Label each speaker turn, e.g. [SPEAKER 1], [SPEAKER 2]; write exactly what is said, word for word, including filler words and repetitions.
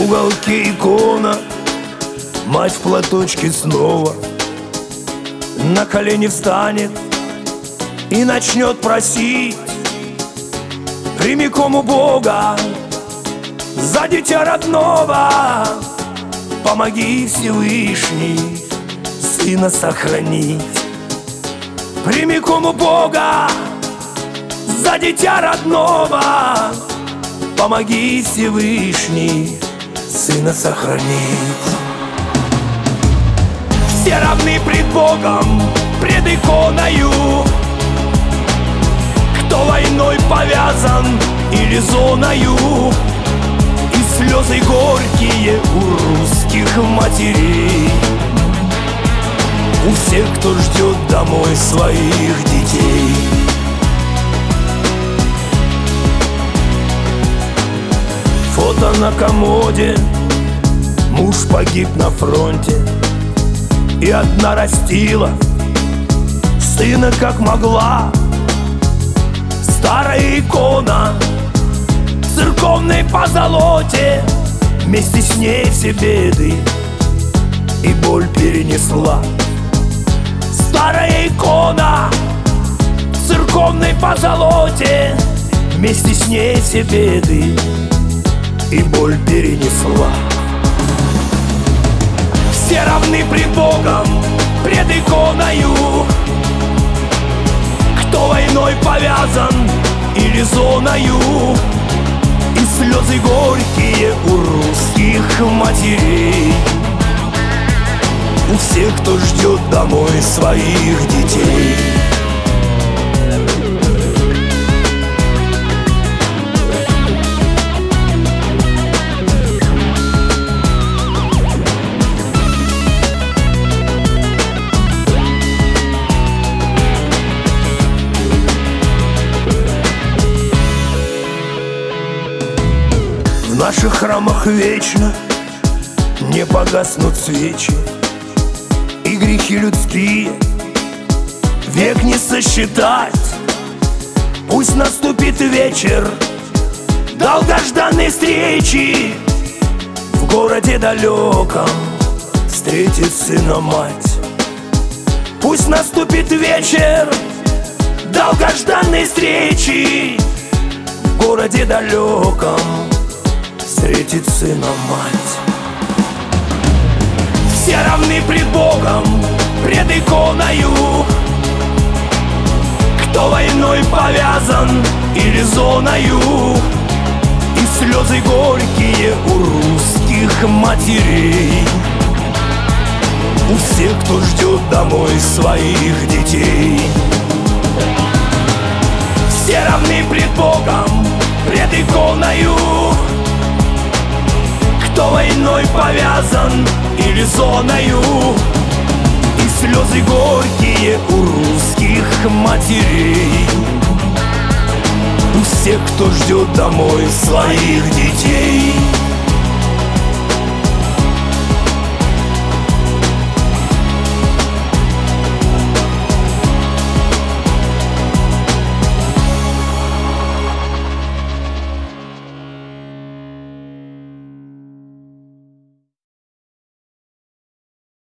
[SPEAKER 1] уголке икона, мать в платочке снова на колени встанет и начнет просить прямиком у Бога за дитя родного. Помоги, Всевышний, сына сохранить. Прямиком у Бога за дитя родного. Помоги, Всевышний, сына сохранить. Все равны пред Богом, пред иконою. Кто войной повязан или зоною, и слезы горькие у русских матерей, у всех, кто ждет домой своих детей. Фото на комоде, муж погиб на фронте, и одна растила сына как могла. Старая икона в церковной позолоте вместе с ней все беды и боль перенесла. Старая икона в церковной позолоте вместе с ней все беды и боль перенесла. Все равны пред Богом, пред иконою. Кто войной повязан или зоною, и слезы горькие у русских матерей, у всех, кто ждет домой своих детей. В наших храмах вечно не погаснут свечи, и грехи людские век не сосчитать. Пусть наступит вечер долгожданной встречи, в городе далеком встретит сына мать. Пусть наступит вечер долгожданной встречи, в городе далеком встретит сына мать. Все равны пред Богом, пред иконою. Кто войной повязан или зоною, и слезы горькие у русских матерей, у всех, кто ждет домой своих детей. Все равны пред Богом, пред иконою. Кто войной повязан или зоною, и слезы горькие у русских матерей, у всех, кто ждет домой своих детей.